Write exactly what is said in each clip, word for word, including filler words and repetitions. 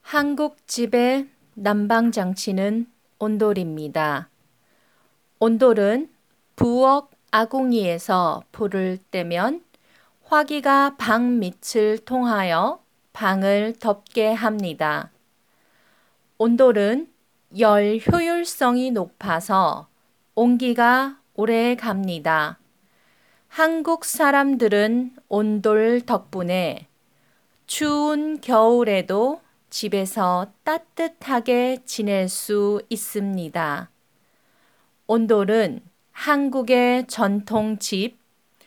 한국 집의 난방장치는 온돌입니다. 온돌은 부엌 아궁이에서 불을 떼면 화기가 방 밑을 통하여 방을 덥게 합니다. 온돌은 열 효율성이 높아서 온기가 오래 갑니다. 한국 사람들은 온돌 덕분에 추운 겨울에도 집에서 따뜻하게 지낼 수 있습니다. 온돌은 한국의 전통집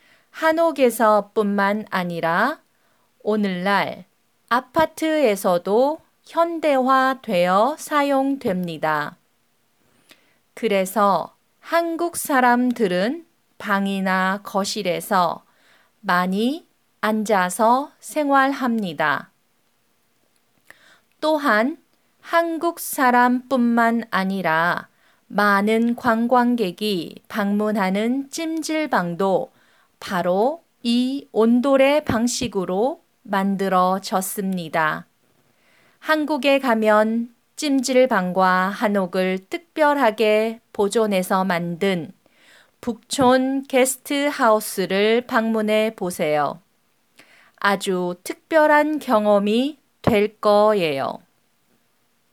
한옥에서뿐만 아니라 오늘날 아파트에서도 현대화되어 사용됩니다. 그래서 한국 사람들은 방이나 거실에서 많이 앉아서 생활합니다. 또한 한국 사람뿐만 아니라 많은 관광객이 방문하는 찜질방도 바로 이 온돌의 방식으로 만들어졌습니다. 한국에 가면 찜질방과 한옥을 특별하게 보존해서 만든 북촌 게스트하우스를 방문해 보세요. 아주 특별한 경험이 될 거예요.